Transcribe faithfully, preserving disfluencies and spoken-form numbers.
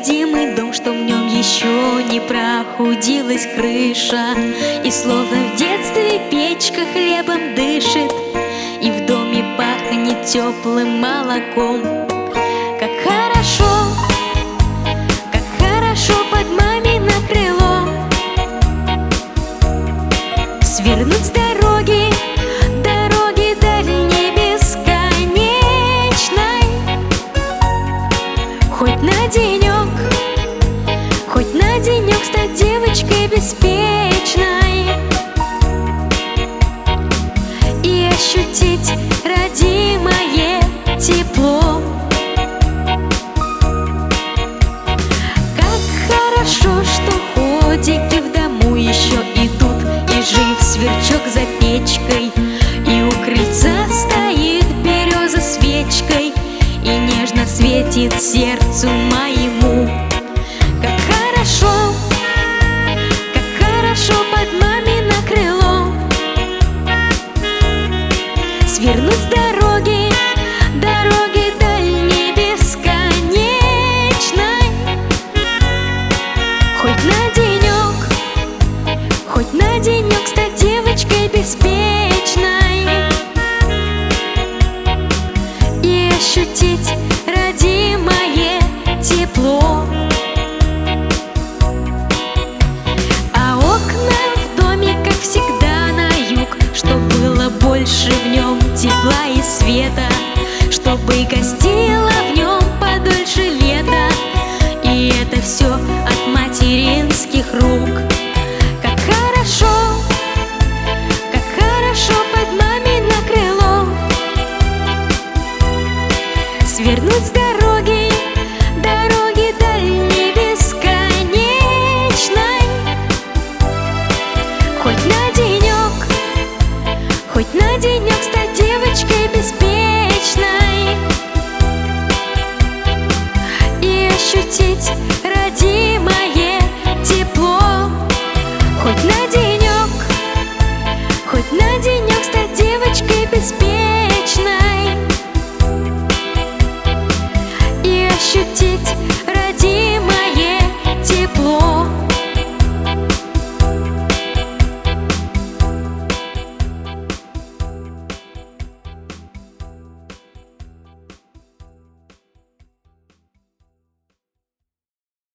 родимый дом, что в нем еще не прохудилась крыша, и словно в детстве печка хлебом дышит, и в доме пахнет теплым молоком. Как хорошо, как хорошо под мамино крыло свернуть с дороги, дороги дальней бесконечной, хоть на денек, хоть на денек стать девочкой беспечной и ощутить родимое тепло. Как хорошо, что ходики в дому еще идут, и жив сверчок за печкой, и у крыльца стоит береза свечкой, и нежно светит сердцу моему. Как хорошо, как хорошо под мамино крыло свернуть с дороги, дороги дальней бесконечной, хоть на денек, хоть на денек стать девочкой беспечной.